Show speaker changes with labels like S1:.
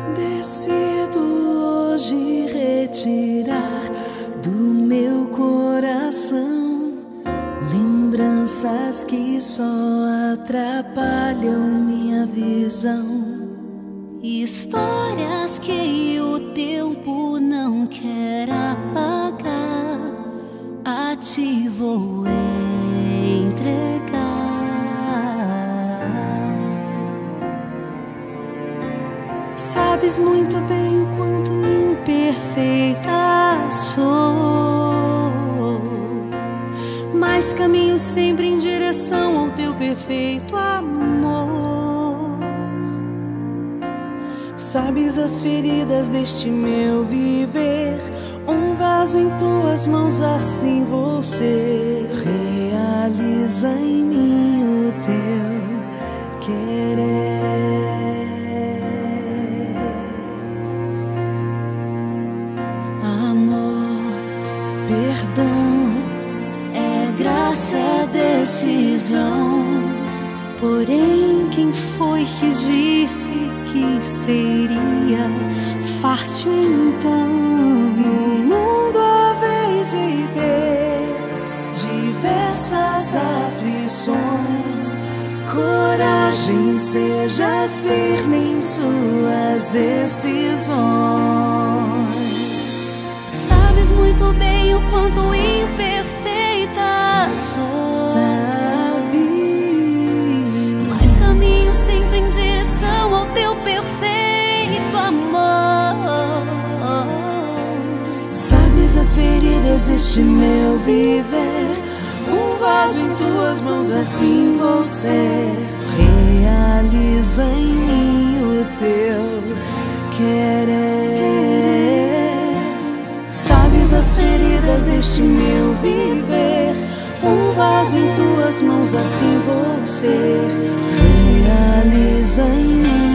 S1: Decido hoje retirar do meu coração lembranças que só atrapalham minha visão.
S2: Histórias que o tempo não quer apagar, a ti vou entregar.
S1: Sabes muito bem o quanto imperfeita sou, mas caminho sempre em direção ao teu perfeito amor. Sabes as feridas deste meu viver, um vaso em tuas mãos, assim vou ser. Realiza em mim o teu querer. Amor, perdão, é graça, é decisão. Porém, quem foi que disse que seria fácil então? No mundo a vez de ter diversas aflições, coragem, seja firme em suas decisões.
S2: Sabes muito bem o quanto imperfeita sou, mas caminho sempre em direção ao teu perfeito amor.
S1: Sabes as feridas deste meu viver, um vaso em tuas mãos, assim vou ser. Realiza em mim o teu querer. Sabes as feridas deste meu viver, um vaso em tuas mãos, assim vou ser. Realiza em mim